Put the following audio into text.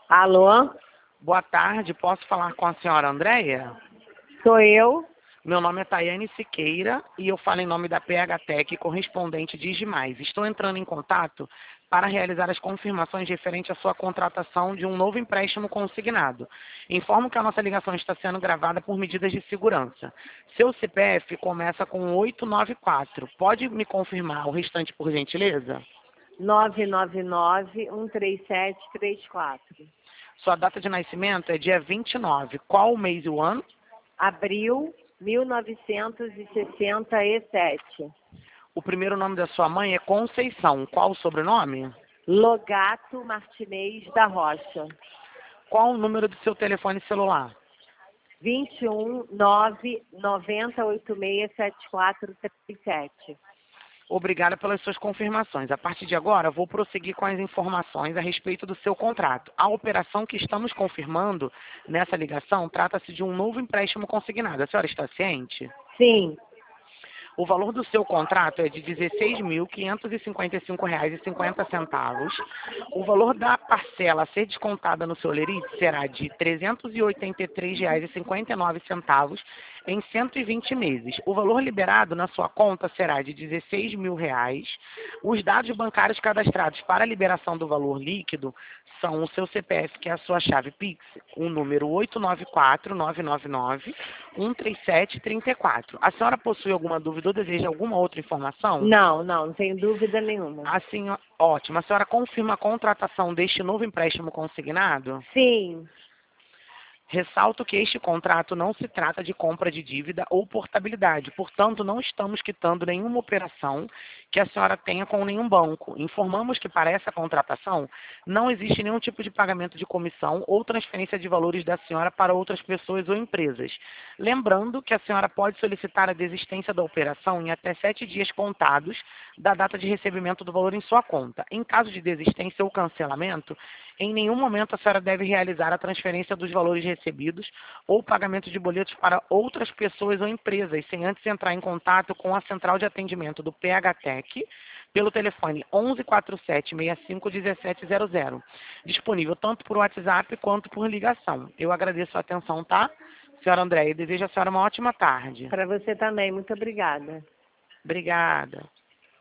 Alô? Boa tarde, posso falar com a senhora Andréia? Sou eu? Meu nome é Tayane Siqueira e eu falo em nome da PHTEC, correspondente Digimais. Estou entrando em contato para realizar as confirmações referentes à sua contratação de um novo empréstimo consignado. Informo que a nossa ligação está sendo gravada por medidas de segurança. Seu CPF começa com 894. Pode me confirmar o restante, por gentileza? 999-13734. Sua data de nascimento é dia 29. Qual o mês e o ano? Abril 1967. O primeiro nome da sua mãe é Conceição. Qual o sobrenome? Logato Martinez da Rocha. Qual o número do seu telefone celular? 21-990-867437. Obrigada pelas suas confirmações. A partir de agora, vou prosseguir com as informações a respeito do seu contrato. A operação que estamos confirmando nessa ligação trata-se de um novo empréstimo consignado. A senhora está ciente? Sim. O valor do seu contrato é de R$ 16.555,50. O valor da parcela a ser descontada no seu lerite será de R$ 383,59 em 120 meses. O valor liberado na sua conta será de R$ 16.000. Os dados bancários cadastrados para a liberação do valor líquido são o seu CPF, que é a sua chave Pix, o número 894-999-13734. A senhora possui alguma dúvida ou deseja alguma outra informação? Não tenho dúvida nenhuma. Assim, ótimo. A senhora confirma a contratação deste novo empréstimo consignado? Sim. Ressalto que este contrato não se trata de compra de dívida ou portabilidade, portanto, não estamos quitando nenhuma operação que a senhora tenha com nenhum banco. Informamos que para essa contratação não existe nenhum tipo de pagamento de comissão ou transferência de valores da senhora para outras pessoas ou empresas. Lembrando que a senhora pode solicitar a desistência da operação em até 7 dias contados da data de recebimento do valor em sua conta. Em caso de desistência ou cancelamento, em nenhum momento a senhora deve realizar a transferência dos valores recebidos ou pagamento de boletos para outras pessoas ou empresas, sem antes entrar em contato com a central de atendimento do PHTEC pelo telefone 1147-65-1700, disponível tanto por WhatsApp quanto por ligação. Eu agradeço a atenção, tá? Senhora Andréia, desejo a senhora uma ótima tarde. Para você também. Muito obrigada. Obrigada.